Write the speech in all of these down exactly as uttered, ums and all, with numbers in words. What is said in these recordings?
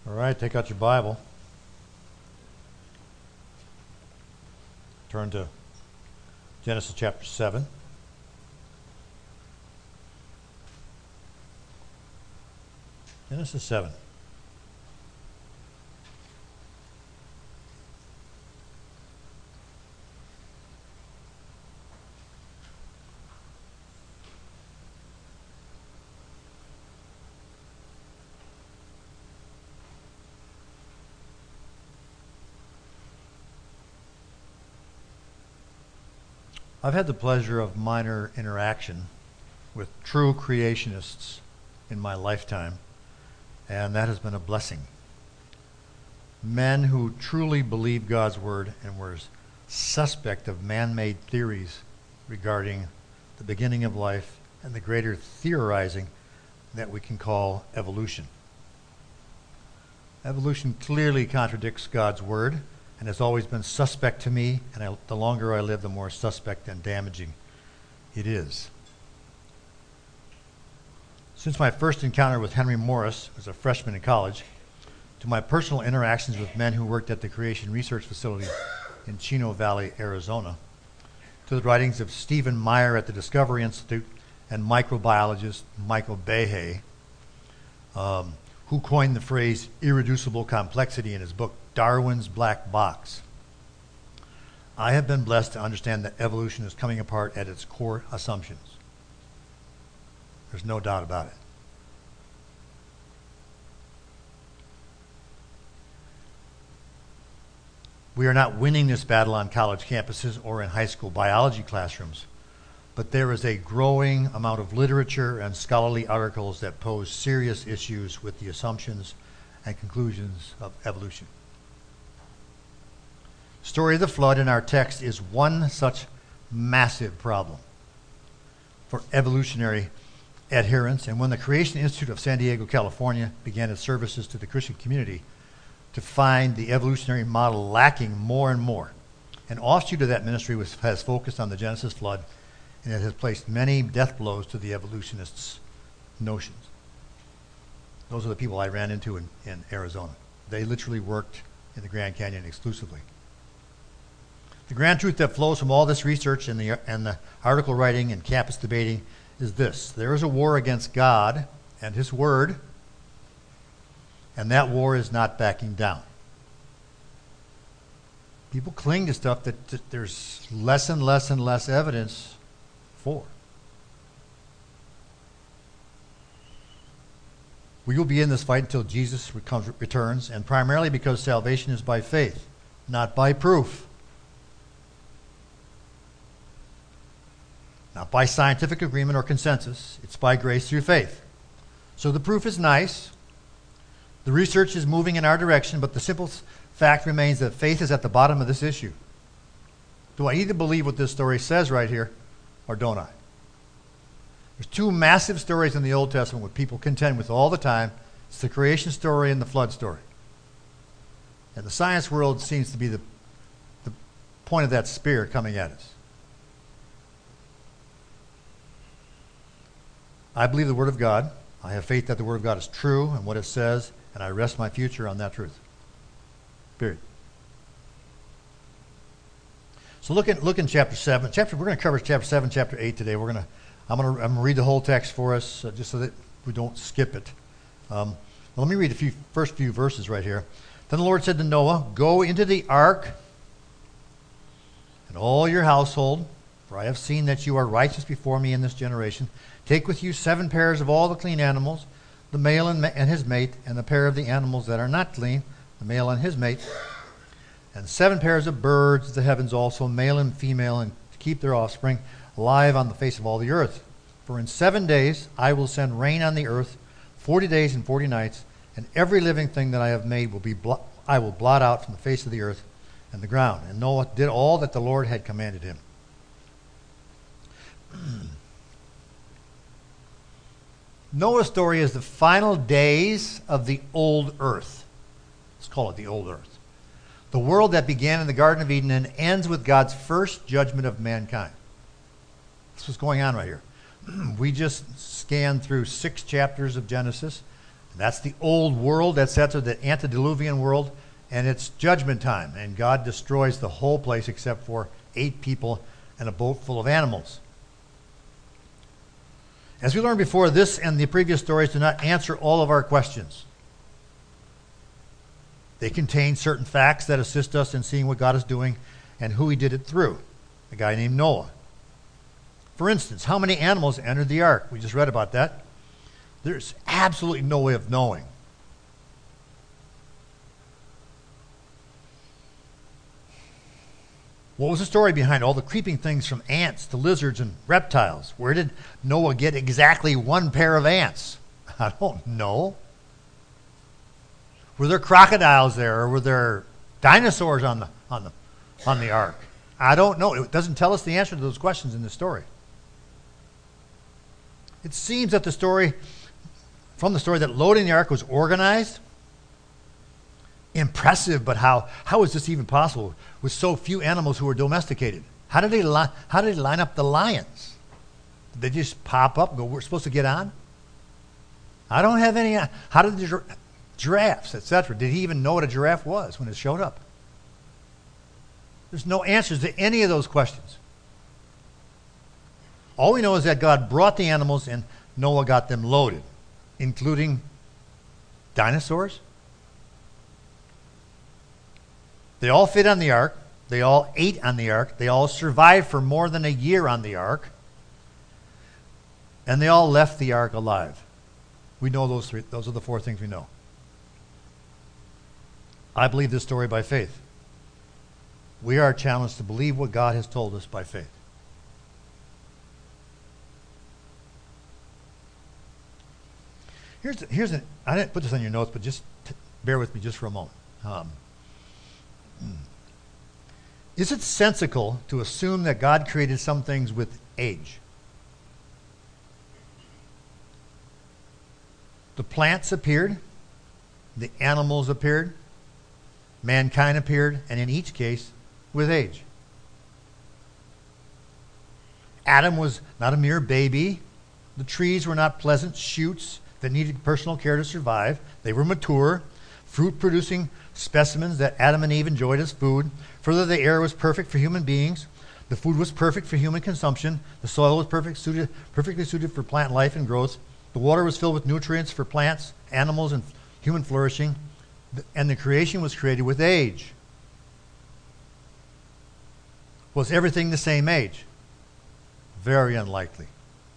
All right, take out your Bible. Turn to Genesis chapter seven. Genesis seven. I've had the pleasure of minor interaction with true creationists in my lifetime, and that has been a blessing. Men who truly believe God's word and were suspect of man-made theories regarding the beginning of life and the greater theorizing that we can call evolution. Evolution clearly contradicts God's word and has always been suspect to me, and I, the longer I live, the more suspect and damaging it is. Since my first encounter with Henry Morris as a freshman in college, to my personal interactions with men who worked at the Creation Research Facility in Chino Valley, Arizona, to the writings of Stephen Meyer at the Discovery Institute and microbiologist Michael Behe, um, who coined the phrase irreducible complexity in his book, Darwin's Black Box. I have been blessed to understand that evolution is coming apart at its core assumptions. There's no doubt about it. We are not winning this battle on college campuses or in high school biology classrooms, but there is a growing amount of literature and scholarly articles that pose serious issues with the assumptions and conclusions of evolution. The story of the flood in our text is one such massive problem for evolutionary adherents, and when the Creation Institute of San Diego, California began its services to the Christian community to find the evolutionary model lacking more and more, an offshoot of that ministry was, has focused on the Genesis flood, and it has placed many death blows to the evolutionists' notions. Those are the people I ran into in, in Arizona. They literally worked in the Grand Canyon exclusively. The grand truth that flows from all this research and the, and the article writing and campus debating is this: there is a war against God and His Word, and that war is not backing down. People cling to stuff that, that there's less and less and less evidence for. We will be in this fight until Jesus comes, returns, and primarily because salvation is by faith, not by proof. Not by scientific agreement or consensus. It's by grace through faith. So the proof is nice. The research is moving in our direction, but the simple fact remains that faith is at the bottom of this issue. Do I either believe what this story says right here, or don't I? There's two massive stories in the Old Testament what people contend with all the time. It's the creation story and the flood story. And the science world seems to be the, the point of that spear coming at us. I believe the Word of God. I have faith that the Word of God is true and what it says, and I rest my future on that truth. Period. So look in look in chapter seven. Chapter we're going to cover chapter seven, chapter eight today. We're going to I'm going to I'm going to read the whole text for us, uh, just so that we don't skip it. Um, well, let me read the few first few verses right here. Then the Lord said to Noah, "Go into the ark, and all your household, for I have seen that you are righteous before me in this generation. Take with you seven pairs of all the clean animals, the male and, ma- and his mate, and the pair of the animals that are not clean, the male and his mate, and seven pairs of birds of the heavens also, male and female, and to keep their offspring alive on the face of all the earth. For in seven days I will send rain on the earth, forty days and forty nights, and every living thing that I have made will be blo- I will blot out from the face of the earth and the ground." And Noah did all that the Lord had commanded him. Noah's story is the final days of the old earth. Let's call it the old earth. The world that began in the Garden of Eden and ends with God's first judgment of mankind. That's what's going on right here. We just scanned through six chapters of Genesis. That's the old world. That's, that's the antediluvian world. And it's judgment time. And God destroys the whole place except for eight people and a boat full of animals. As we learned before, this and the previous stories do not answer all of our questions. They contain certain facts that assist us in seeing what God is doing and who he did it through, a guy named Noah. For instance, how many animals entered the ark? We just read about that. There's absolutely no way of knowing. What was the story behind all the creeping things from ants to lizards and reptiles? Where did Noah get exactly one pair of ants? I don't know. Were there crocodiles there, or were there dinosaurs on the on the on the ark? I don't know. It doesn't tell us the answer to those questions in the story. It seems that the story, from the story, that loading the ark was organized. Impressive, but how how is this even possible with so few animals who were domesticated? How did they li- how did they line up the lions? Did they just pop up and go, we're supposed to get on? I don't have any. How did the gir- giraffes, et cetera? Did he even know what a giraffe was when it showed up? There's no answers to any of those questions. All we know is that God brought the animals and Noah got them loaded, including dinosaurs. They all fit on the ark. They all ate on the ark. They all survived for more than a year on the ark. And they all left the ark alive. We know those three. Those are the four things we know. I believe this story by faith. We are challenged to believe what God has told us by faith. Here's, here's an, I didn't put this on your notes, but just t- bear with me just for a moment. Um, Is it sensical to assume that God created some things with age? The plants appeared, the animals appeared, mankind appeared, and in each case, with age. Adam was not a mere baby. The trees were not pleasant shoots that needed personal care to survive. They were mature, fruit-producing specimens that Adam and Eve enjoyed as food. Further, the air was perfect for human beings. The food was perfect for human consumption. The soil was perfect, suited, perfectly suited for plant life and growth. The water was filled with nutrients for plants, animals, and human flourishing. And the creation was created with age. Was everything the same age? Very unlikely.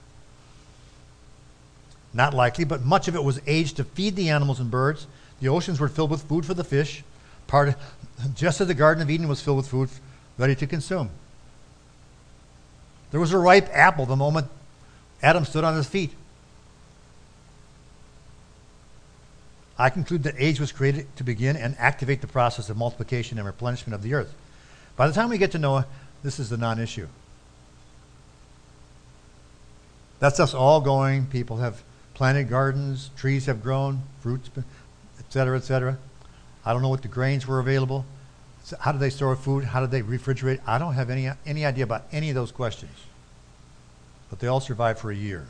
Not likely, but much of it was aged to feed the animals and birds. The oceans were filled with food for the fish, part of, just as the Garden of Eden was filled with food ready to consume. There was a ripe apple the moment Adam stood on his feet. I conclude that age was created to begin and activate the process of multiplication and replenishment of the earth. By the time we get to Noah, this is a non-issue. That's us all going. People have planted gardens, trees have grown, fruits, et cetera, et cetera. I don't know what the grains were available. How did they store food? How did they refrigerate? I don't have any any idea about any of those questions. But they all survived for a year.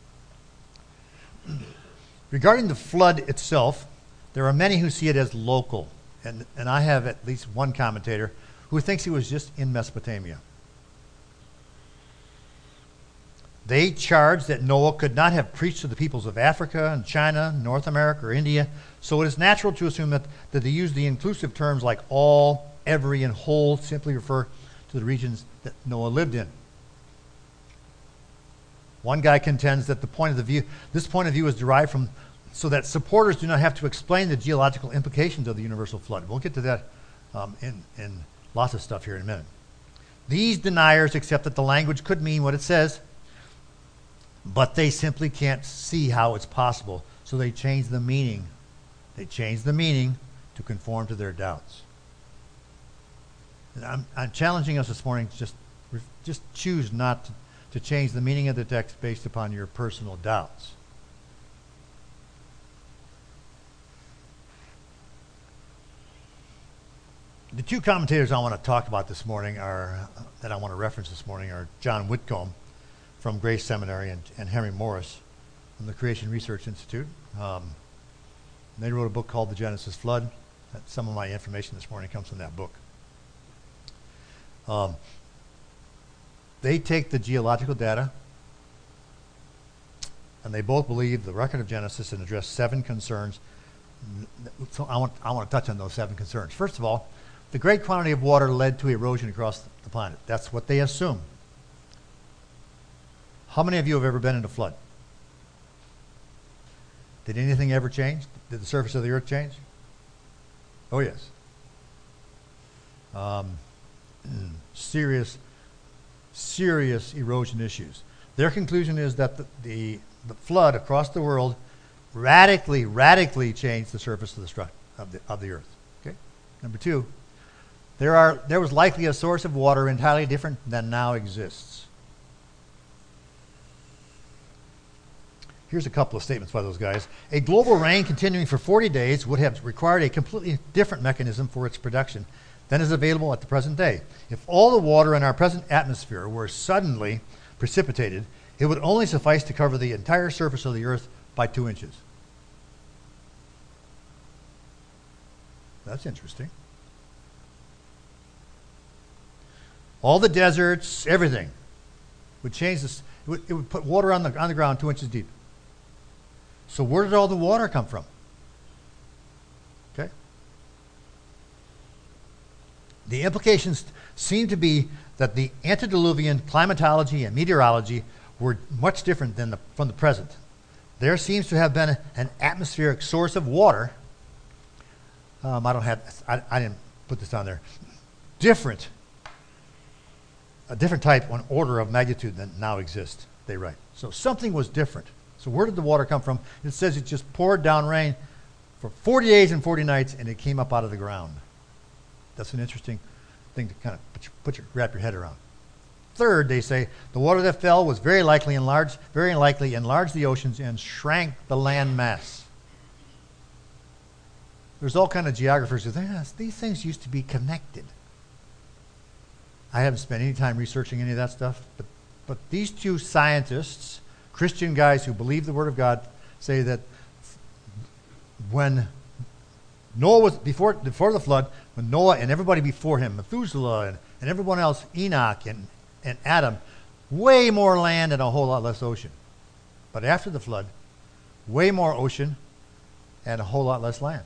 Regarding the flood itself, there are many who see it as local. And, and I have at least one commentator who thinks it was just in Mesopotamia. They charge that Noah could not have preached to the peoples of Africa and China, North America, or India, so it is natural to assume that, that they use the inclusive terms like all, every, and whole simply refer to the regions that Noah lived in. One guy contends that the point of the view, this point of view is derived from so that supporters do not have to explain the geological implications of the universal flood. We'll get to that um, in, in lots of stuff here in a minute. These deniers accept that the language could mean what it says, but they simply can't see how it's possible, so they change the meaning. They change the meaning to conform to their doubts. And I'm, I'm challenging us this morning to just, just choose not to, to change the meaning of the text based upon your personal doubts. The two commentators I want to talk about this morning are, that I want to reference this morning are John Whitcomb from Grace Seminary and, and Henry Morris from the Creation Research Institute. Um, And they wrote a book called The Genesis Flood. Some of my information this morning comes from that book. Um, they take the geological data, and they both believe the record of Genesis and address seven concerns. So I want, I want to touch on those seven concerns. First of all, the great quantity of water led to erosion across the planet. That's what they assume. How many of you have ever been in a flood? Did anything ever change? Did the surface of the earth change? Oh, yes. Um, serious, serious erosion issues. Their conclusion is that the, the, the flood across the world radically, radically changed the surface of the, stru- of the, of the earth. Okay? Number two, there, are, there was likely a source of water entirely different than now exists. Here's a couple of statements by those guys. A global rain continuing for forty days would have required a completely different mechanism for its production than is available at the present day. If all the water in our present atmosphere were suddenly precipitated, it would only suffice to cover the entire surface of the earth by two inches. That's interesting. All the deserts, everything would change this. It would, it would put water on the, on the ground two inches deep. So where did all the water come from? Okay. The implications seem to be that the antediluvian climatology and meteorology were much different than the, from the present. There seems to have been a, an atmospheric source of water. Um, I don't have, I, I didn't put this down there. Different, a different type, an order of magnitude than now exists, they write. So something was different. So where did the water come from? It says it just poured down rain for forty days and forty nights, and it came up out of the ground. That's an interesting thing to kind of put your, put your, wrap your head around. Third, they say the water that fell was very likely enlarged, very likely enlarged the oceans and shrank the land mass. There's all kind of geographers who think, yes, these things used to be connected. I haven't spent any time researching any of that stuff, but but these two scientists, Christian guys who believe the Word of God, say that when Noah was, before, before the flood, when Noah and everybody before him, Methuselah and, and everyone else, Enoch and, and Adam, way more land and a whole lot less ocean. But after the flood, way more ocean and a whole lot less land.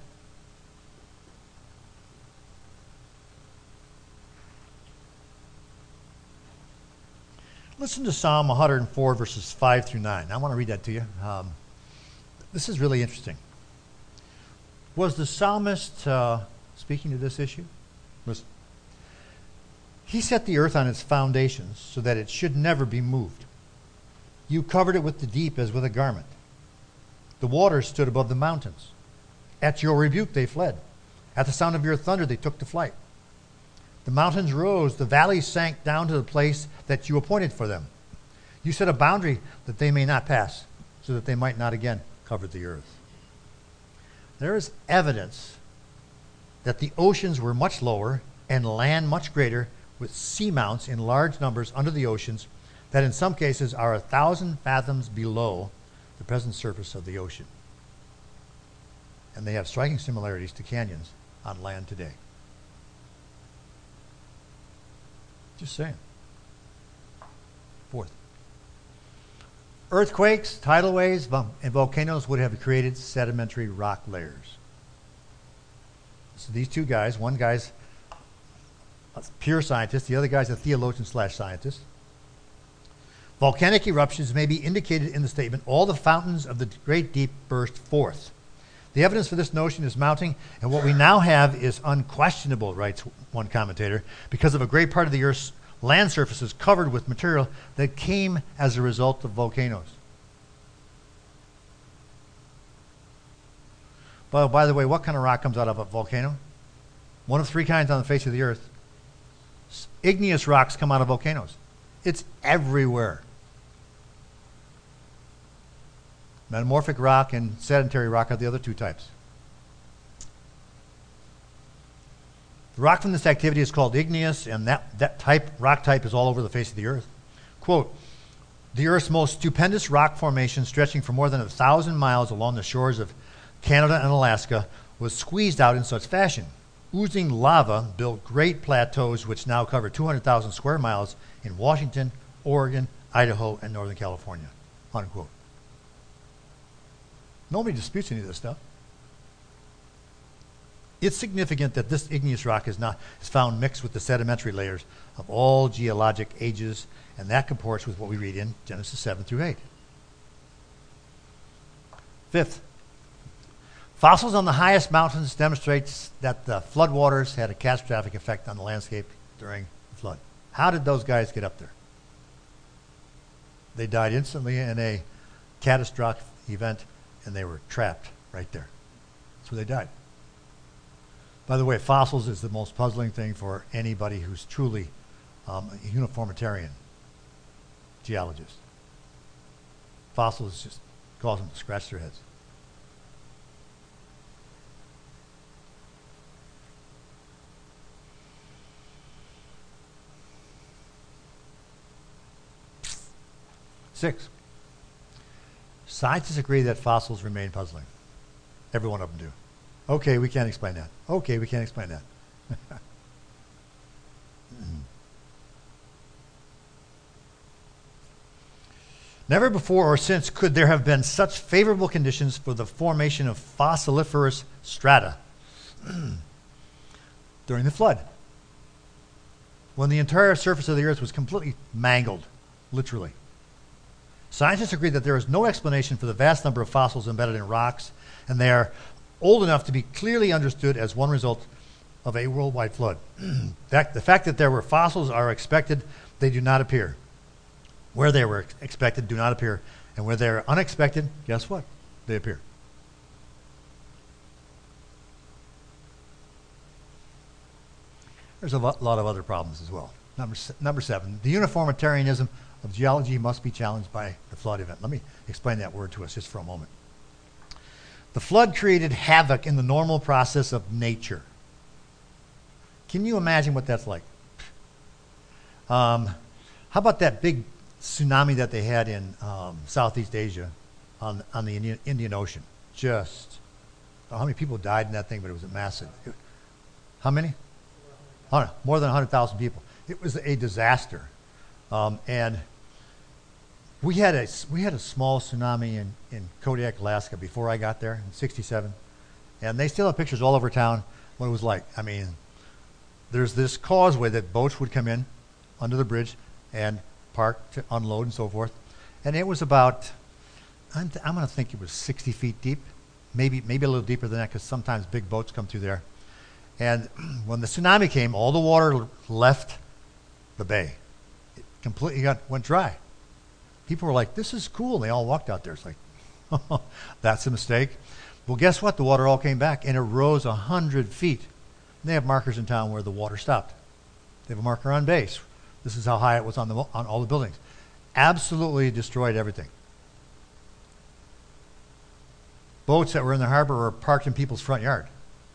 Listen to Psalm one hundred four, verses five through nine. I want to read that to you. Um, this is really interesting. Was the psalmist uh, speaking to this issue? Listen. He set the earth on its foundations so that it should never be moved. You covered it with the deep as with a garment. The waters stood above the mountains. At your rebuke they fled. At the sound of your thunder they took to flight. The mountains rose, the valleys sank down to the place that you appointed for them. You set a boundary that they may not pass, so that they might not again cover the earth. There is evidence that the oceans were much lower and land much greater, with seamounts in large numbers under the oceans that in some cases are a thousand fathoms below the present surface of the ocean. And they have striking similarities to canyons on land today. Just saying. Fourth, earthquakes, tidal waves, and volcanoes would have created sedimentary rock layers. So these two guys, one guy's a pure scientist, the other guy's a theologian slash scientist. Volcanic eruptions may be indicated in the statement, all the fountains of the great deep burst forth. The evidence for this notion is mounting, and what we now have is unquestionable, writes one commentator, because of a great part of the Earth's land surface is covered with material that came as a result of volcanoes. But by the way, what kind of rock comes out of a volcano? One of three kinds on the face of the Earth. Igneous rocks come out of volcanoes. It's everywhere. Metamorphic rock and sedentary rock are the other two types. The rock from this activity is called igneous, and that, that type, rock type is all over the face of the earth. Quote, the Earth's most stupendous rock formation stretching for more than a thousand miles along the shores of Canada and Alaska, was squeezed out in such fashion. Oozing lava built great plateaus which now cover two hundred thousand square miles in Washington, Oregon, Idaho, and Northern California, unquote. Nobody disputes any of this stuff. It's significant that this igneous rock is not is found mixed with the sedimentary layers of all geologic ages, and that comports with what we read in Genesis seven through eight. Fifth, fossils on the highest mountains demonstrates that the floodwaters had a catastrophic effect on the landscape during the flood. How did those guys get up there? They died instantly in a catastrophic event, and they were trapped right there. So they died. By the way, fossils is the most puzzling thing for anybody who's truly um, a uniformitarian geologist. Fossils just cause them to scratch their heads. Six, scientists agree that fossils remain puzzling. Every one of them do. Okay, we can't explain that. Okay, we can't explain that. Never before or since could there have been such favorable conditions for the formation of fossiliferous strata during the flood, when the entire surface of the earth was completely mangled, literally. Scientists agree that there is no explanation for the vast number of fossils embedded in rocks, and they are old enough to be clearly understood as one result of a worldwide flood. That, the fact that there were fossils are expected, they do not appear. Where they were expected do not appear, and where they are unexpected, guess what? They appear. There's a lot of other problems as well. Number, number seven, the uniformitarianism of geology must be challenged by the flood event. Let me explain that word to us just for a moment. The flood created havoc in the normal process of nature. Can you imagine what that's like? Um, how about that big tsunami that they had in um, Southeast Asia on, on the Indian, Indian Ocean? Just, oh, how many people died in that thing, but it was massive. It, how many? Oh, more than one hundred thousand people. It was a disaster. Um, and we had a we had a small tsunami in, in Kodiak, Alaska before I got there in sixty-seven. And they still have pictures all over town what it was like. I mean, there's this causeway that boats would come in under the bridge and park to unload and so forth. And it was about, I'm, th- I'm going to think it was sixty feet deep, maybe maybe a little deeper than that, because sometimes big boats come through there. And when the tsunami came, all the water left the bay. It completely got went dry. People were like, this is cool. And they all walked out there. It's like, that's a mistake. Well, guess what? The water all came back, and it rose one hundred feet. And they have markers in town where the water stopped. They have a marker on base. This is how high it was on the on all the buildings. Absolutely destroyed everything. Boats that were in the harbor were parked in people's front yard.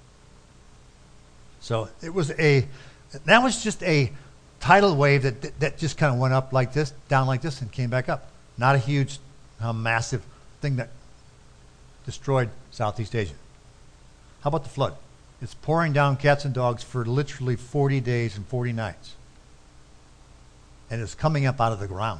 So it was a, that was just a tidal wave that, that, that just kind of went up like this, down like this, and came back up. Not a huge, uh, massive thing that destroyed Southeast Asia. How about the flood? It's pouring down cats and dogs for literally forty days and forty nights. And it's coming up out of the ground.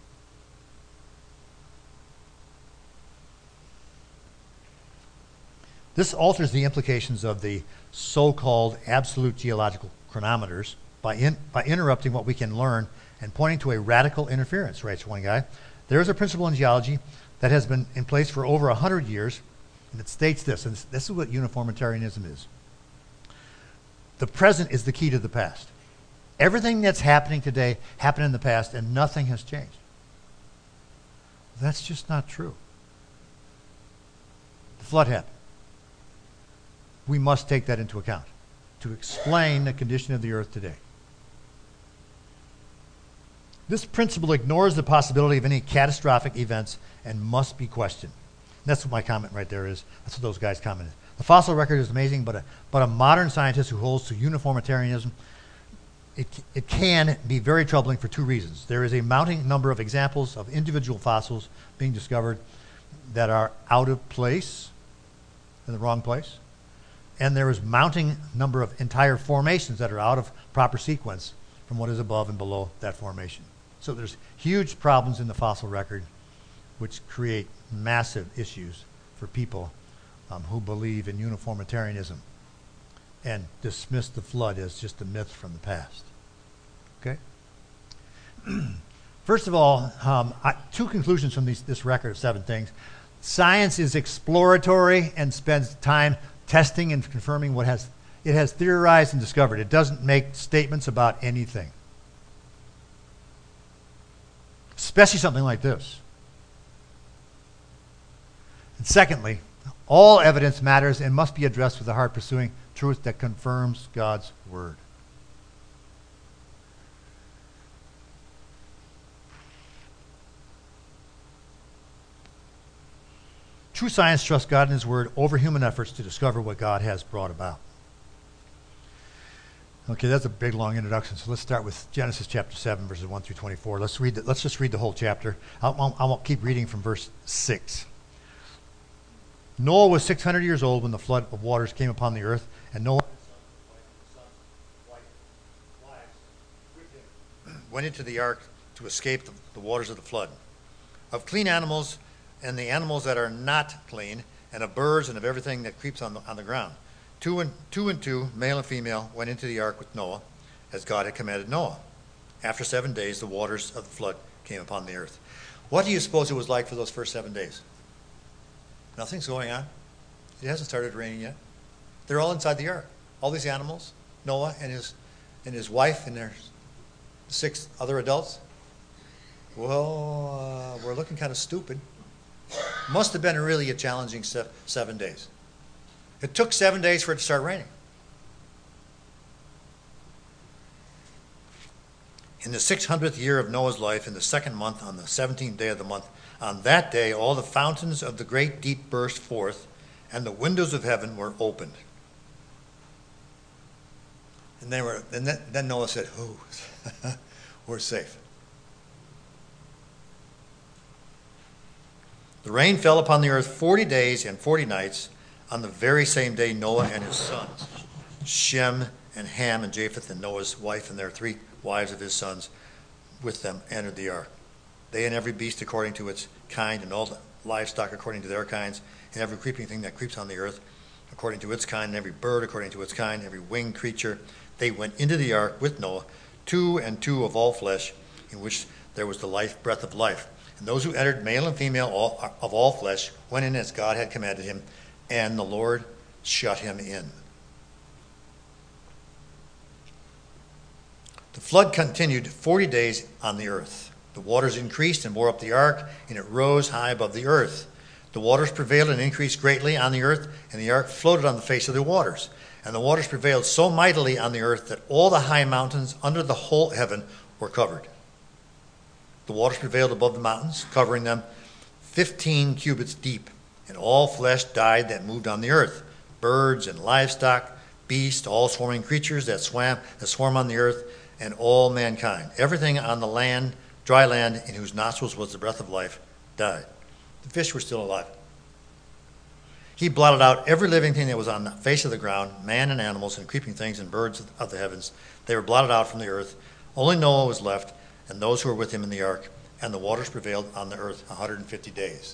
This alters the implications of the so-called absolute geological chronometers by, in, by interrupting what we can learn and pointing to a radical interference, writes one guy. There is a principle in geology that has been in place for over one hundred years, and it states this, and this, this is what uniformitarianism is. The present is the key to the past. Everything that's happening today happened in the past, and nothing has changed. That's just not true. The flood happened. We must take that into account to explain the condition of the earth today. This principle ignores the possibility of any catastrophic events and must be questioned. And that's what my comment right there is. That's what those guys commented. The fossil record is amazing, but a, but a modern scientist who holds to uniformitarianism, it, it can be very troubling for two reasons. There is a mounting number of examples of individual fossils being discovered that are out of place in the wrong place. And there is mounting number of entire formations that are out of proper sequence from what is above and below that formation. So there's huge problems in the fossil record which create massive issues for people um, who believe in uniformitarianism and dismiss the flood as just a myth from the past. Okay? First of all, um, I, two conclusions from these, this record of seven things. Science is exploratory and spends time testing and confirming what has it has theorized and discovered. It doesn't make statements about anything, especially something like this. And secondly, all evidence matters and must be addressed with the heart pursuing truth that confirms God's word. True science trusts God and his word over human efforts to discover what God has brought about. Okay, that's a big, long introduction. So let's start with Genesis chapter seven, verses one through twenty-four. Let's read. The, let's just read the whole chapter. I'll, I'll, I won't keep reading from verse six. Noah was six hundred years old when the flood of waters came upon the earth, and Noah went into the ark to escape the, the waters of the flood. Of clean animals and the animals that are not clean, and of birds and of everything that creeps on the, on the ground. Two and, two and two, male and female, went into the ark with Noah, as God had commanded Noah. After seven days, the waters of the flood came upon the earth. What do you suppose it was like for those first seven days? Nothing's going on. It hasn't started raining yet. They're all inside the ark. All these animals, Noah and his and his wife and their six other adults. Well, uh, we're looking kind of stupid. Must have been really a challenging se- seven days. It took seven days for it to start raining. In the six hundredth year of Noah's life, in the second month, on the seventeenth day of the month, on that day all the fountains of the great deep burst forth, and the windows of heaven were opened. And they were. And then, then Noah said, "Oh, we're safe." The rain fell upon the earth forty days and forty nights. On the very same day, Noah and his sons, Shem and Ham and Japheth, and Noah's wife and their three wives of his sons with them entered the ark. They and every beast according to its kind, and all the livestock according to their kinds, and every creeping thing that creeps on the earth according to its kind, and every bird according to its kind, every winged creature. They went into the ark with Noah, two and two of all flesh, in which there was the life breath of life. And those who entered, male and female all, of all flesh, went in as God had commanded him, and the Lord shut him in. The flood continued forty days on the earth. The waters increased and bore up the ark, and it rose high above the earth. The waters prevailed and increased greatly on the earth, and the ark floated on the face of the waters. And the waters prevailed so mightily on the earth that all the high mountains under the whole heaven were covered. The waters prevailed above the mountains, covering them fifteen cubits deep. And all flesh died that moved on the earth, birds and livestock, beasts, all swarming creatures that swam that swarm on the earth, and all mankind. Everything on the land, dry land, in whose nostrils was the breath of life, died. The fish were still alive. He blotted out every living thing that was on the face of the ground, man and animals and creeping things and birds of the heavens. They were blotted out from the earth. Only Noah was left, and those who were with him in the ark, and the waters prevailed on the earth one hundred fifty days.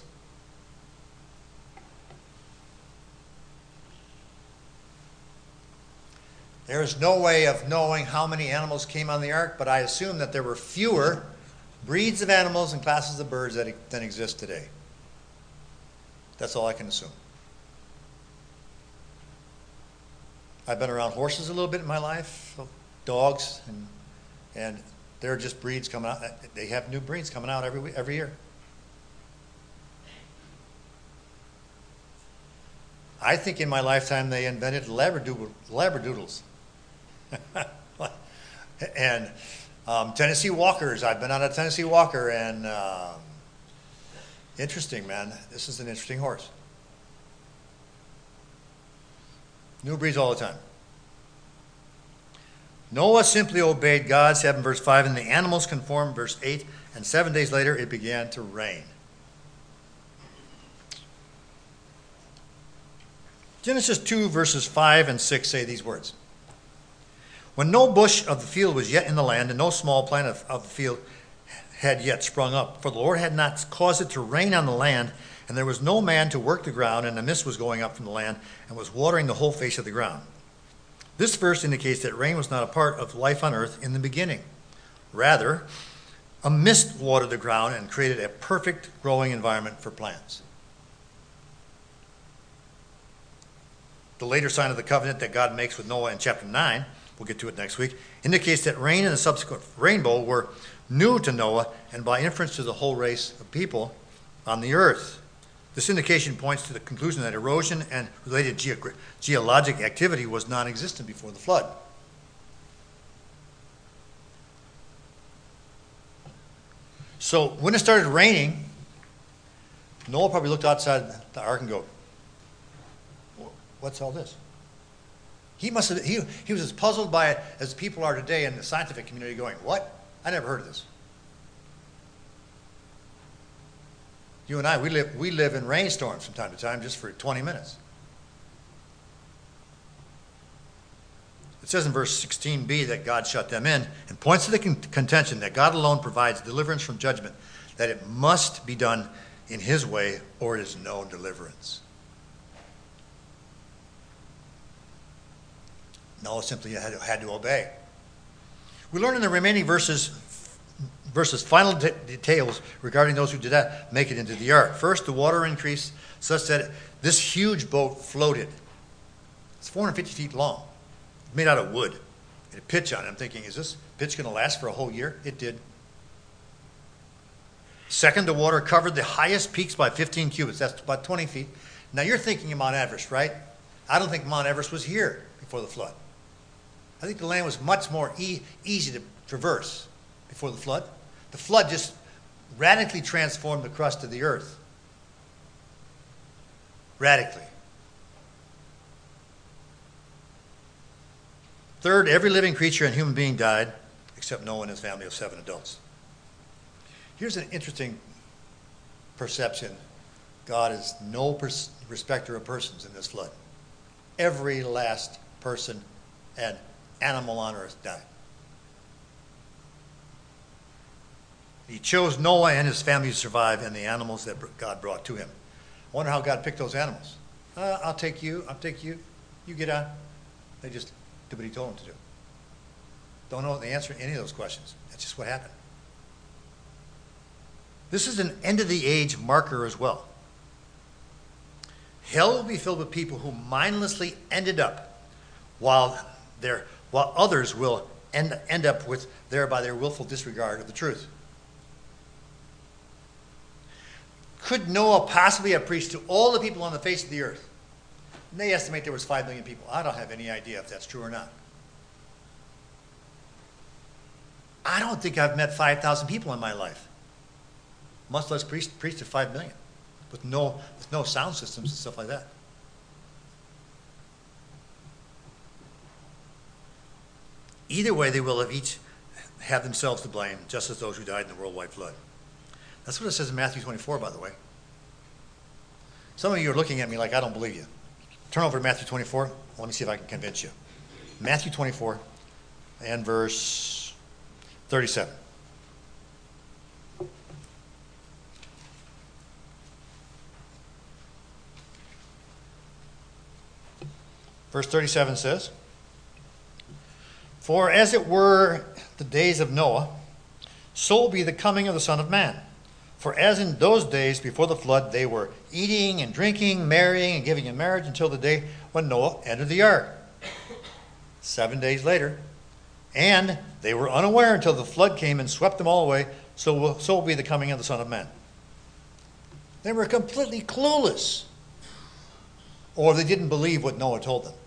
There is no way of knowing how many animals came on the ark, but I assume that there were fewer breeds of animals and classes of birds that, than exist today. That's all I can assume. I've been around horses a little bit in my life, dogs, and and there are just breeds coming out. They have new breeds coming out every every year. I think in my lifetime they invented labradoodle, labradoodles. and um, Tennessee Walkers. I've been on a Tennessee Walker, and um, interesting, man. This is an interesting horse. New breeds all the time. Noah simply obeyed God, seven verse five, and the animals conformed, verse eight, and seven days later it began to rain. Genesis two, verses five and six say these words. When no bush of the field was yet in the land, and no small plant of, of the field had yet sprung up, for the Lord had not caused it to rain on the land, and there was no man to work the ground, and the mist was going up from the land, and was watering the whole face of the ground. This verse indicates that rain was not a part of life on earth in the beginning. Rather, a mist watered the ground and created a perfect growing environment for plants. The later sign of the covenant that God makes with Noah in chapter nine, we'll get to it next week, indicates that rain and the subsequent rainbow were new to Noah and by inference to the whole race of people on the earth. This indication points to the conclusion that erosion and related ge- geologic activity was non-existent before the flood. So when it started raining, Noah probably looked outside the ark and go, what's all this? He must have, he, he was as puzzled by it as people are today in the scientific community going, what? I never heard of this. You and I, we live, we live in rainstorms from time to time just for twenty minutes. It says in verse sixteen b that God shut them in and points to the con- contention that God alone provides deliverance from judgment, that it must be done in his way or it is no deliverance. Noah simply had to, had to obey. We learn in the remaining verses verses final de- details regarding those who did not make it into the ark. First, the water increased such that this huge boat floated. It's four hundred fifty feet long, made out of wood. It had pitch on it. I'm thinking, is this pitch going to last for a whole year? It did. Second, the water covered the highest peaks by fifteen cubits. That's about twenty feet. Now, you're thinking of Mount Everest, right? I don't think Mount Everest was here before the flood. I think the land was much more e- easy to traverse before the flood. The flood just radically transformed the crust of the earth. Radically. Third, every living creature and human being died, except Noah and his family of seven adults. Here's an interesting perception. God is no pers- respecter of persons in this flood. Every last person and animal on earth died. He chose Noah and his family to survive and the animals that God brought to him. I wonder how God picked those animals. Uh, I'll take you, I'll take you, you get on. They just did what he told them to do. Don't know the answer to any of those questions. That's just what happened. This is an end of the age marker as well. Hell will be filled with people who mindlessly ended up while they're, while others will end, end up with thereby their willful disregard of the truth. Could Noah possibly have preached to all the people on the face of the earth? And they estimate there was five million people. I don't have any idea if that's true or not. I don't think I've met five thousand people in my life, much less preach, preach to five million with no, with no sound systems and stuff like that. Either way, they will have each have themselves to blame, just as those who died in the worldwide flood. That's what it says in Matthew twenty-four, by the way. Some of you are looking at me like I don't believe you. Turn over to Matthew twenty-four. Let me see if I can convince you. Matthew twenty-four and verse thirty-seven. Verse thirty-seven says, "For as it were the days of Noah, so will be the coming of the Son of Man. For as in those days before the flood, they were eating and drinking, marrying and giving in marriage until the day when Noah entered the ark. Seven days later, and they were unaware until the flood came and swept them all away, so will, so will be the coming of the Son of Man." They were completely clueless, or they didn't believe what Noah told them.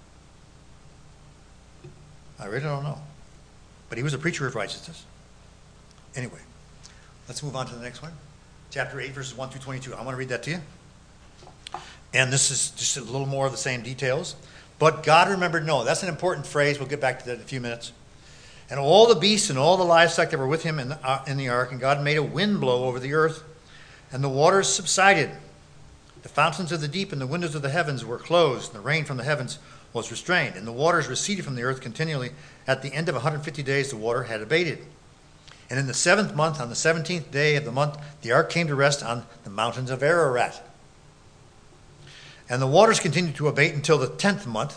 I really don't know. But he was a preacher of righteousness. Anyway, let's move on to the next one. Chapter eight, verses one through twenty-two. I want to read that to you. And this is just a little more of the same details. But God remembered Noah. That's an important phrase. We'll get back to that in a few minutes. "And all the beasts and all the livestock that were with him in the, uh, in the ark, and God made a wind blow over the earth, and the waters subsided. The fountains of the deep and the windows of the heavens were closed, and the rain from the heavens was restrained, and the waters receded from the earth continually. At the end of one hundred fifty days, the water had abated. And in the seventh month, on the seventeenth day of the month, the ark came to rest on the mountains of Ararat. And the waters continued to abate until the tenth month.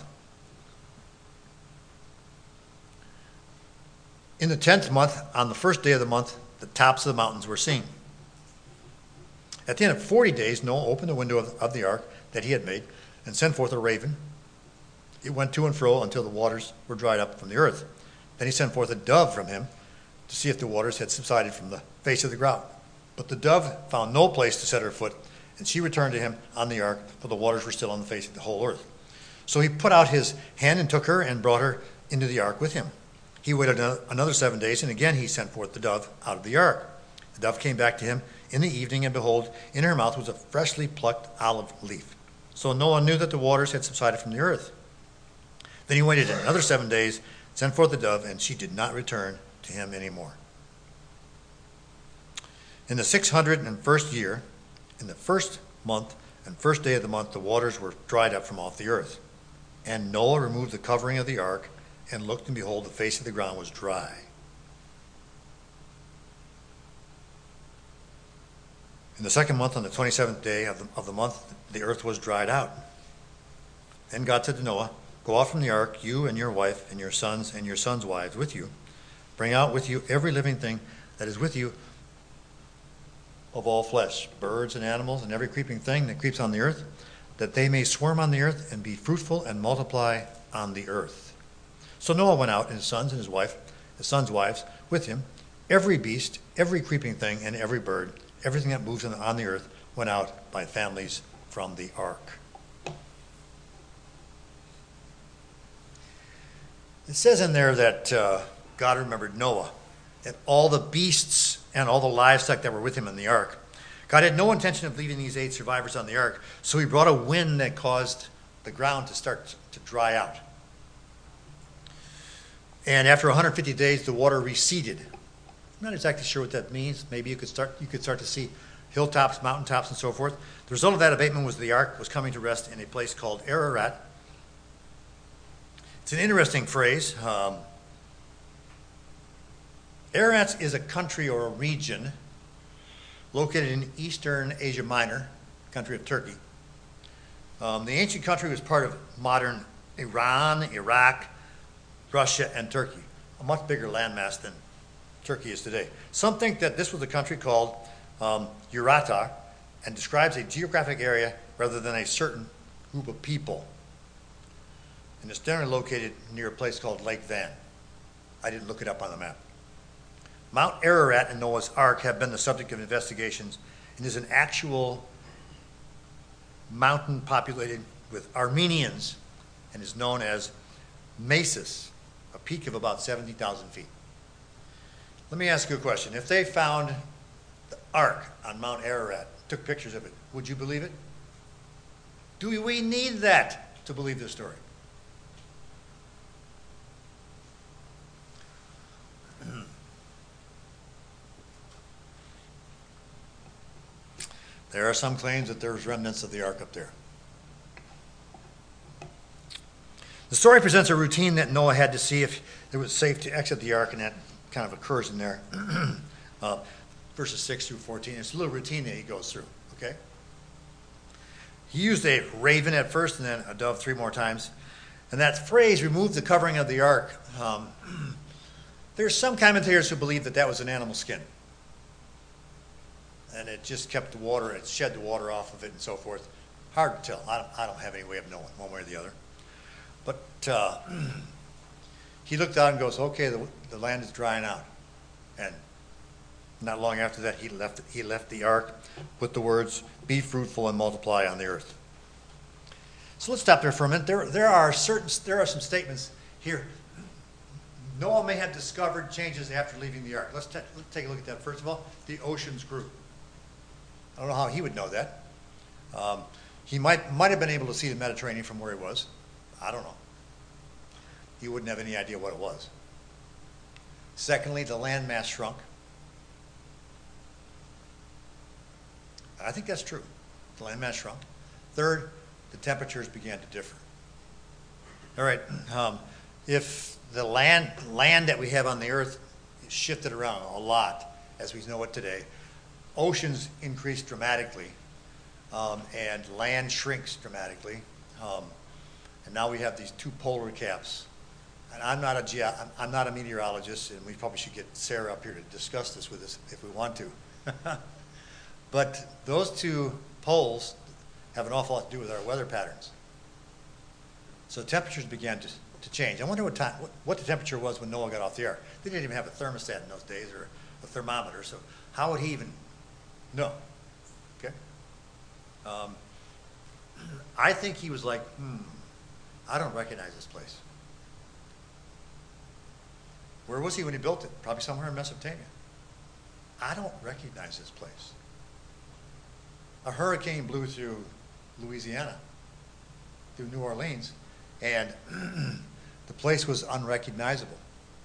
In the tenth month, on the first day of the month, the tops of the mountains were seen. At the end of forty days, Noah opened the window of, of the ark that he had made and sent forth a raven. It went to and fro until the waters were dried up from the earth. Then he sent forth a dove from him to see if the waters had subsided from the face of the ground. But the dove found no place to set her foot, and she returned to him on the ark, for the waters were still on the face of the whole earth. So he put out his hand and took her and brought her into the ark with him. He waited another seven days, and again he sent forth the dove out of the ark. The dove came back to him in the evening, and behold, in her mouth was a freshly plucked olive leaf. So Noah knew that the waters had subsided from the earth. Then he waited another seven days, sent forth the dove, and she did not return to him anymore. In the six hundred and first year, in the first month and first day of the month, the waters were dried up from off the earth. And Noah removed the covering of the ark, and looked, and behold, the face of the ground was dry. In the second month, on the twenty-seventh day of the, of the month, the earth was dried out. Then God said to Noah, "Go out from the ark, you and your wife and your sons and your sons' wives with you. Bring out with you every living thing that is with you of all flesh, birds and animals and every creeping thing that creeps on the earth, that they may swarm on the earth and be fruitful and multiply on the earth." So Noah went out, and his sons and his wife, his sons' wives, with him. Every beast, every creeping thing, and every bird, everything that moves on the earth, went out by families from the ark. It says in there that uh, God remembered Noah, and all the beasts and all the livestock that were with him in the ark. God had no intention of leaving these eight survivors on the ark, so he brought a wind that caused the ground to start to dry out. And after one hundred fifty days, the water receded. I'm not exactly sure what that means. Maybe you could start you could start to see hilltops, mountaintops, and so forth. The result of that abatement was the ark was coming to rest in a place called Ararat. It's an interesting phrase. Um, Ararat is a country or a region located in eastern Asia Minor, country of Turkey. Um, the ancient country was part of modern Iran, Iraq, Russia, and Turkey, a much bigger landmass than Turkey is today. Some think that this was a country called um, Uratar, and describes a geographic area rather than a certain group of people. And it's generally located near a place called Lake Van. I didn't look it up on the map. Mount Ararat and Noah's Ark have been the subject of investigations, and is an actual mountain populated with Armenians, and is known as Masis, a peak of about seventy thousand feet. Let me ask you a question. If they found the ark on Mount Ararat, took pictures of it, would you believe it? Do we need that to believe this story? There are some claims that there's remnants of the ark up there. The story presents a routine that Noah had to see if it was safe to exit the ark, and that kind of occurs in there. uh, verses six through fourteen. It's a little routine that he goes through, okay? He used a raven at first and then a dove three more times. And that phrase, "remove the covering of the ark," um, there's some commentators who believe that that was an animal skin. And it just kept the water, it shed the water off of it and so forth. Hard to tell. I don't, I don't have any way of knowing one way or the other. But uh, he looked out and goes, okay, the, the land is drying out. And not long after that, he left, he left the ark with the words, "Be fruitful and multiply on the earth." So let's stop there for a minute. There, there are certain, there are some statements here. Noah may have discovered changes after leaving the ark. Let's, let's take a look at that. First of all, the oceans grew. I don't know how he would know that. Um, he might, might have been able to see the Mediterranean from where he was. I don't know. He wouldn't have any idea what it was. Secondly, the land mass shrunk. I think that's true. The land mass shrunk. Third, the temperatures began to differ. All right, um, if the land, land that we have on the earth shifted around a lot, as we know it today, oceans increase dramatically, um, and land shrinks dramatically, um, and now we have these two polar caps. And I'm not a ge- I'm, I'm not a meteorologist, and we probably should get Sarah up here to discuss this with us if we want to. But those two poles have an awful lot to do with our weather patterns. So temperatures began to, to change. I wonder what, time, what, what the temperature was when Noah got off the ark. They didn't even have a thermostat in those days, or a thermometer, so how would he even know? Okay. Um, I think he was like, hmm, I don't recognize this place. Where was he when he built it? Probably somewhere in Mesopotamia. I don't recognize this place. A hurricane blew through Louisiana, through New Orleans, and the place was unrecognizable.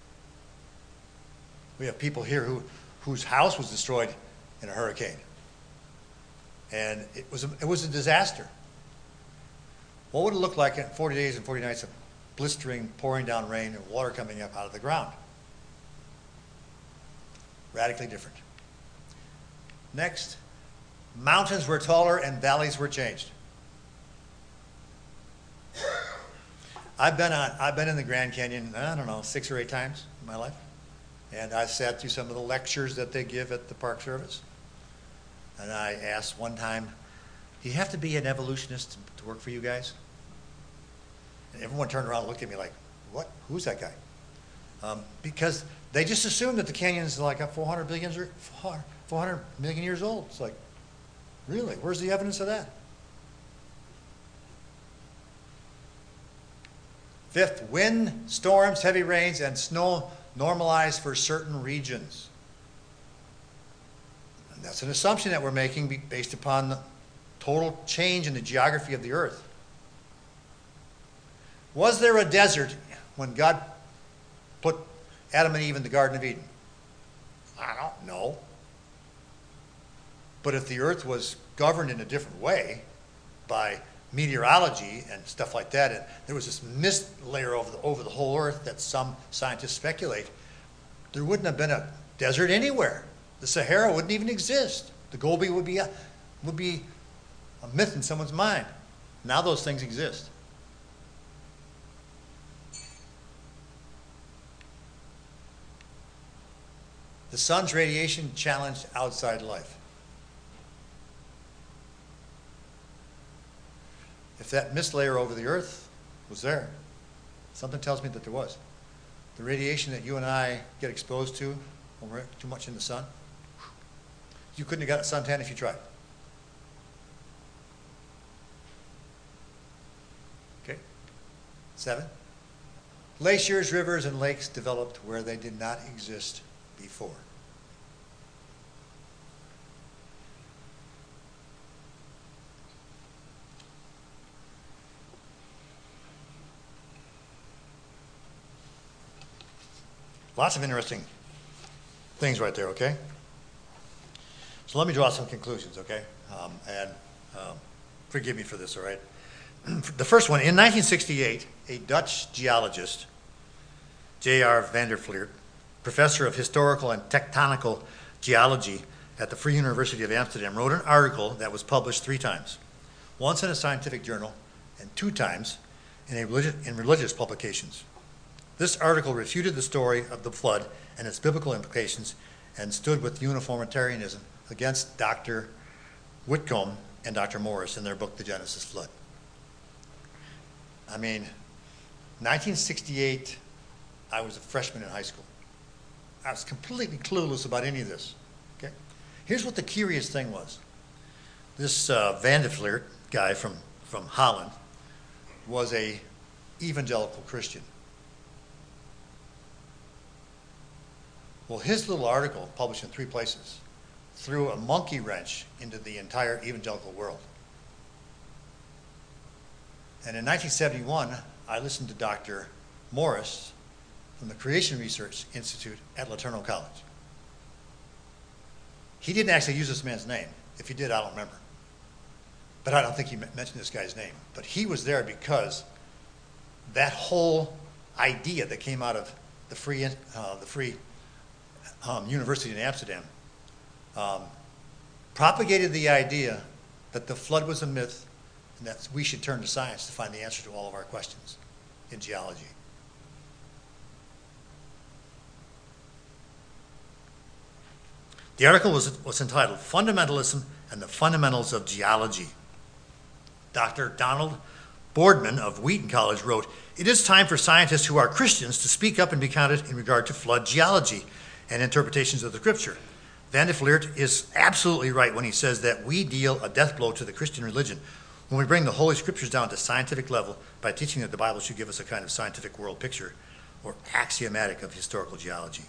We have people here who, whose house was destroyed in a hurricane. And it was a, it was a disaster. What would it look like in forty days and forty nights of blistering, pouring down rain and water coming up out of the ground? Radically different. Next, mountains were taller and valleys were changed. I've been on, I've been in the Grand Canyon, I don't know, six or eight times in my life. And I sat through some of the lectures that they give at the Park Service. And I asked one time, do you have to be an evolutionist to work for you guys? And everyone turned around and looked at me like, what? Who's that guy? Um, because they just assumed that the canyon is like four hundred billion, four hundred million years old. It's like, really? Where's the evidence of that? Fifth, wind, storms, heavy rains, and snow normalized for certain regions. And that's an assumption that we're making based upon the total change in the geography of the earth. Was there a desert when God put Adam and Eve in the Garden of Eden? I don't know. But if the earth was governed in a different way by meteorology and stuff like that, and there was this mist layer over the, over the whole earth that some scientists speculate, there wouldn't have been a desert anywhere. The Sahara wouldn't even exist. The Gobi would be a, would be a myth in someone's mind. Now those things exist. The sun's radiation challenged outside life. If that mist layer over the earth was there, something tells me that there was. The radiation that you and I get exposed to when we're too much in the sun, you couldn't have got a suntan if you tried. Okay. Seven. Glaciers, rivers, and lakes developed where they did not exist before. Lots of interesting things right there, okay? So let me draw some conclusions, okay? Um, and um, forgive me for this, all right? The first one, in nineteen sixty-eight, a Dutch geologist, J R van der Vliert, professor of historical and tectonical geology at the Free University of Amsterdam, wrote an article that was published three times, once in a scientific journal and two times in, a religious, in religious publications. This article refuted the story of the flood and its biblical implications and stood with uniformitarianism against Doctor Whitcomb and Doctor Morris in their book, The Genesis Flood. I mean, nineteen sixty-eight, I was a freshman in high school. I was completely clueless about any of this. Okay? Here's what the curious thing was. This uh, Van der Vliert guy from, from Holland was a evangelical Christian. Well, his little article, published in three places, threw a monkey wrench into the entire evangelical world. And in nineteen seventy-one, I listened to Doctor Morris from the Creation Research Institute at LeTourneau College. He didn't actually use this man's name. If he did, I don't remember. but I don't think he mentioned this guy's name. But he was there because that whole idea that came out of the free, uh, the free um, university in Amsterdam um, propagated the idea that the flood was a myth and that we should turn to science to find the answer to all of our questions in geology. The article was, was entitled Fundamentalism and the Fundamentals of Geology. Doctor Donald Boardman of Wheaton College wrote, "It is time for scientists who are Christians to speak up and be counted in regard to flood geology and interpretations of the scripture. Van de Vliert is absolutely right when he says that we deal a death blow to the Christian religion when we bring the Holy Scriptures down to scientific level by teaching that the Bible should give us a kind of scientific world picture or axiomatic of historical geology."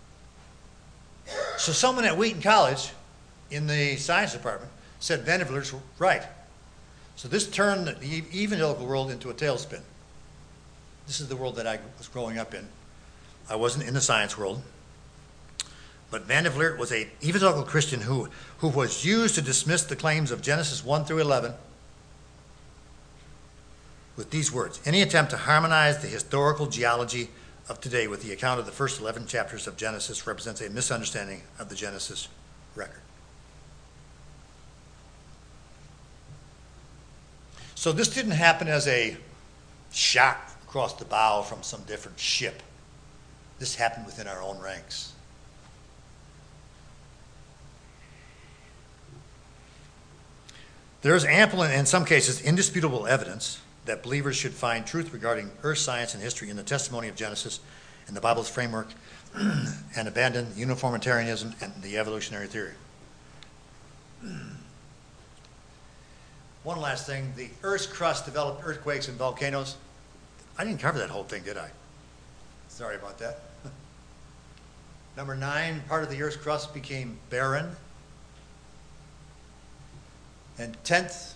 So someone at Wheaton College in the science department said Van de Vliert's right. So this turned the evangelical world into a tailspin. This is the world that I was growing up in. I wasn't in the science world. But Van de Vliert was an evangelical Christian who, who was used to dismiss the claims of Genesis one through eleven with these words: "Any attempt to harmonize the historical geology of today with the account of the first eleven chapters of Genesis represents a misunderstanding of the Genesis record." So this didn't happen as a shot across the bow from some different ship. This happened within our own ranks. There is ample and in some cases indisputable evidence that believers should find truth regarding earth science and history in the testimony of Genesis and the Bible's framework and abandon uniformitarianism and the evolutionary theory. One last thing, the Earth's crust developed earthquakes and volcanoes. I didn't cover that whole thing, did I? Sorry about that. Number nine, part of the Earth's crust became barren. And tenth,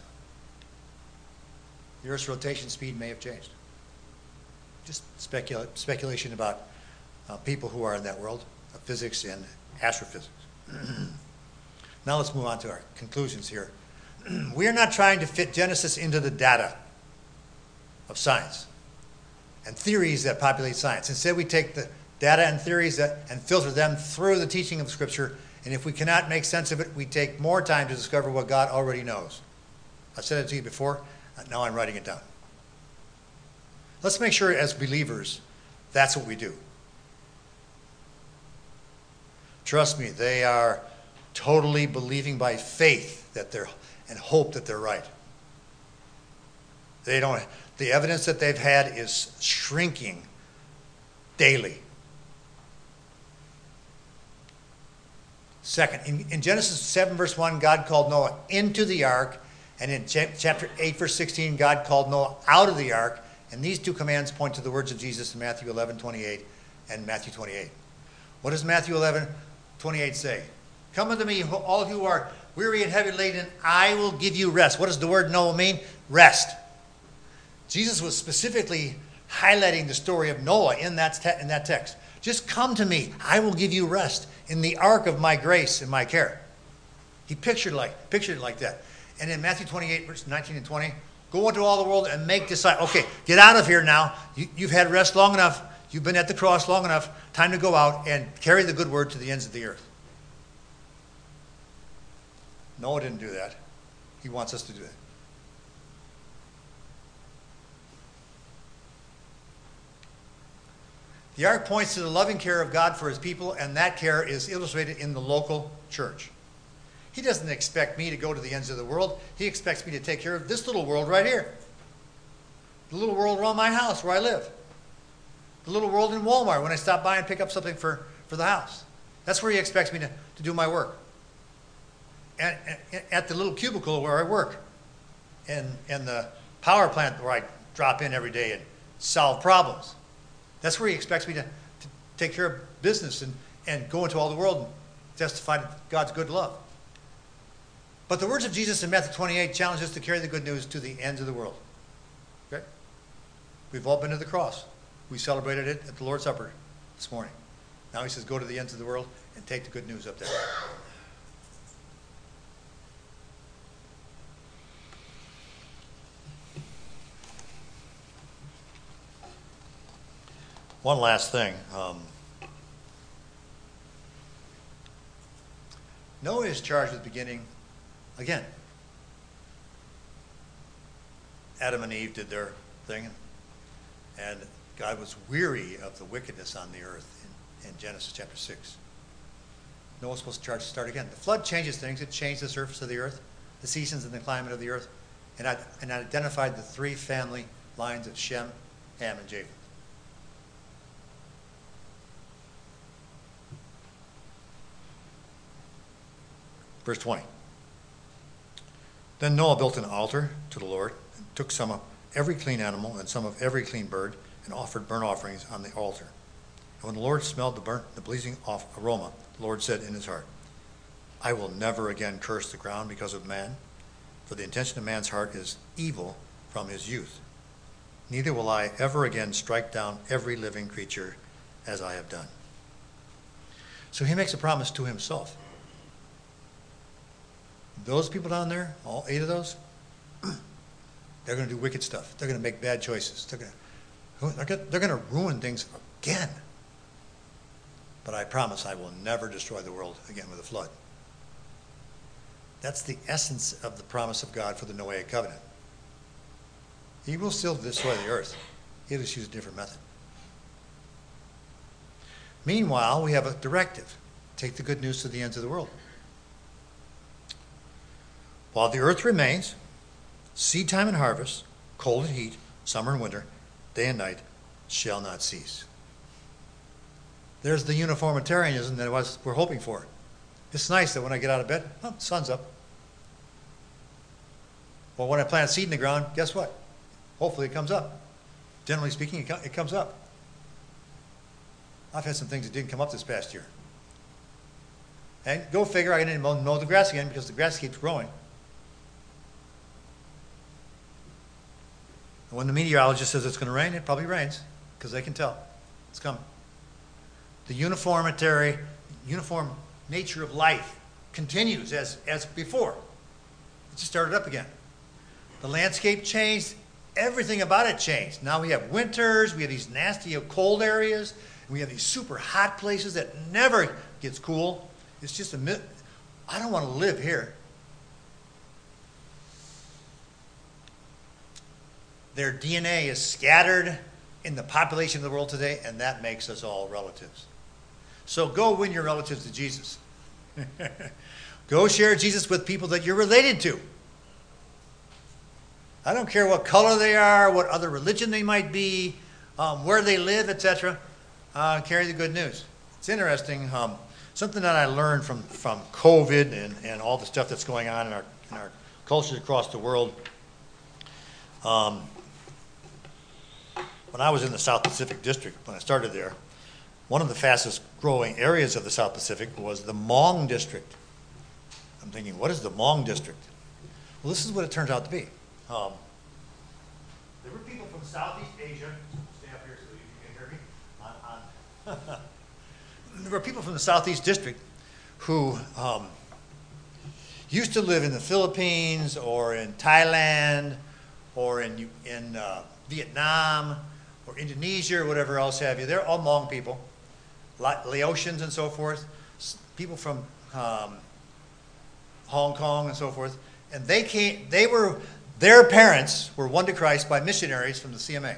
the Earth's rotation speed may have changed. Just specula speculation about uh, people who are in that world of physics and astrophysics. Now let's move on to our conclusions here. We are not trying to fit Genesis into the data of science and theories that populate science. Instead, we take the data and theories that, and filter them through the teaching of Scripture. And if we cannot make sense of it, we take more time to discover what God already knows. I've said it to you before. Now I'm writing it down. Let's make sure as believers, that's what we do. Trust me, they are totally believing by faith that they're, and hope that they're right. They don't, the evidence that they've had is shrinking daily. Second, in, in Genesis seven, verse one, God called Noah into the ark. And in chapter eight, verse sixteen, God called Noah out of the ark. And these two commands point to the words of Jesus in Matthew eleven, twenty-eight and Matthew twenty-eight. What does Matthew eleven, twenty-eight say? "Come unto me, all who are weary and heavy laden, I will give you rest." What does the word Noah mean? Rest. Jesus was specifically highlighting the story of Noah in that, te in that text. Just come to me, I will give you rest in the ark of my grace and my care. He pictured, like, pictured it like that. And in Matthew twenty-eight, verse nineteen and twenty, go into all the world and make disciples. Okay, get out of here now. You, you've had rest long enough. You've been at the cross long enough. Time to go out and carry the good word to the ends of the earth. Noah didn't do that. He wants us to do that. The ark points to the loving care of God for his people, and that care is illustrated in the local church. He doesn't expect me to go to the ends of the world. He expects me to take care of this little world right here. The little world around my house where I live. The little world in Walmart when I stop by and pick up something for, for the house. That's where he expects me to, to do my work. And, and at the little cubicle where I work. And, and the power plant where I drop in every day and solve problems. That's where he expects me to, to take care of business and, and go into all the world and testify to God's good love. But the words of Jesus in Matthew twenty-eight challenge us to carry the good news to the ends of the world. Okay? We've all been to the cross. We celebrated it at the Lord's Supper this morning. Now he says, go to the ends of the world and take the good news up there. One last thing. Um, Noah is charged with beginning again. Adam and Eve did their thing, and God was weary of the wickedness on the earth in, in Genesis chapter six. Noah's supposed to charge to start again. The flood changes things. It changed the surface of the earth, the seasons and the climate of the earth, and, I, and identified the three family lines of Shem, Ham, and Japheth. Verse twenty. Then Noah built an altar to the Lord, and took some of every clean animal and some of every clean bird, and offered burnt offerings on the altar. And when the Lord smelled the burnt, the pleasing aroma, the Lord said in his heart, I will never again curse the ground because of man, for the intention of man's heart is evil from his youth. Neither will I ever again strike down every living creature as I have done. So he makes a promise to himself. Those people down there, all eight of those, they're going to do wicked stuff. They're going to make bad choices. They're going to, they're going to ruin things again. But I promise I will never destroy the world again with a flood. That's the essence of the promise of God for the Noahic covenant. He will still destroy the earth. He'll just use a different method. Meanwhile, we have a directive. Take the good news to the ends of the world. While the earth remains, seed time and harvest, cold and heat, summer and winter, day and night, shall not cease. There's the uniformitarianism that was, we're hoping for. It's nice that when I get out of bed, oh, the sun's up. Well, when I plant a seed in the ground, guess what? Hopefully it comes up. Generally speaking, it, it comes up. I've had some things that didn't come up this past year. And go figure, I didn't mow, mow the grass again because the grass keeps growing. And when the meteorologist says it's going to rain, it probably rains because they can tell it's coming. The uniformitary, uniform nature of life continues as, as before. It just started up again. The landscape changed. Everything about it changed. Now we have winters. We have these nasty cold areas. And we have these super hot places that never gets cool. It's just a myth. I don't want to live here. Their D N A is scattered in the population of the world today, and that makes us all relatives. So go win your relatives to Jesus. Go share Jesus with people that you're related to. I don't care what color they are, what other religion they might be, um, where they live, et cetera. Uh, carry the good news. It's interesting. Um, something that I learned from, from COVID and, and all the stuff that's going on in our, in our cultures across the world. Um, when I was in the South Pacific District, when I started there, one of the fastest growing areas of the South Pacific was the Hmong District. I'm thinking, what is the Hmong District? Well, this is what it turns out to be. Um, there were people from Southeast Asia. Stay up here so you can hear me. On, on. There were people from the Southeast District who um, used to live in the Philippines or in Thailand or in, in uh, Vietnam or Indonesia or whatever else have you. They're all Hmong people, Laotians and so forth, people from um, Hong Kong and so forth. And they came, they were, their parents were won to Christ by missionaries from the C M A.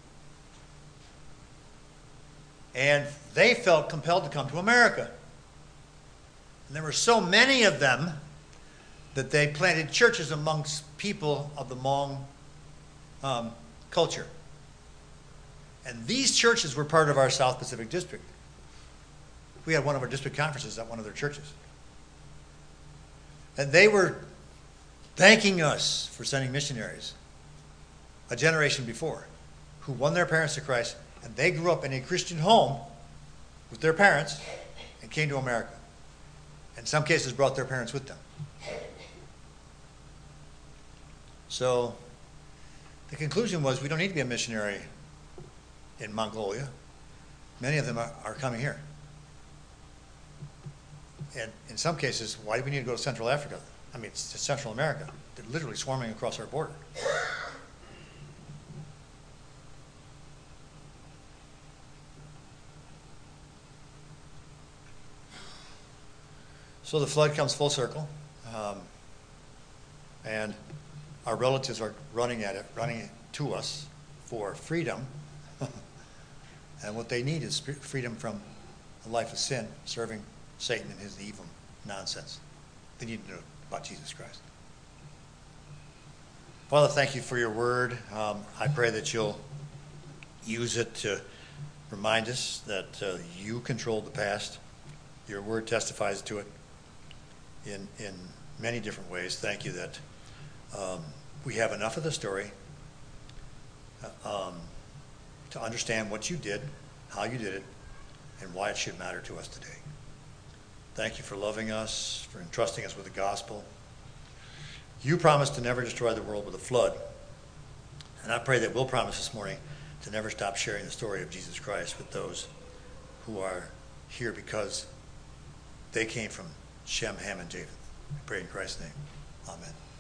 And they felt compelled to come to America. And there were so many of them that they planted churches amongst people of the Hmong um, culture. And these churches were part of our South Pacific District. We had one of our district conferences at one of their churches. And they were thanking us for sending missionaries a generation before who won their parents to Christ, and they grew up in a Christian home with their parents and came to America. In some cases brought their parents with them. So the conclusion was we don't need to be a missionary in Mongolia. Many of them are, are coming here. And in some cases, why do we need to go to Central Africa? I mean, it's Central America. They're literally swarming across our border. So the flood comes full circle, um, and our relatives are running at it, running to us for freedom. And what they need is freedom from a life of sin, serving Satan and his evil nonsense. They need to know about Jesus Christ. Father, thank you for your word. Um, I pray that you'll use it to remind us that uh, you controlled the past. Your word testifies to it in in many different ways. Thank you that um, we have enough of the story uh, um, to understand what you did, how you did it, and why it should matter to us today. Thank you for loving us, for entrusting us with the gospel. You promised to never destroy the world with a flood. And I pray that we'll promise this morning to never stop sharing the story of Jesus Christ with those who are here because they came from Shem, Ham, and Japheth. I pray in Christ's name. Amen.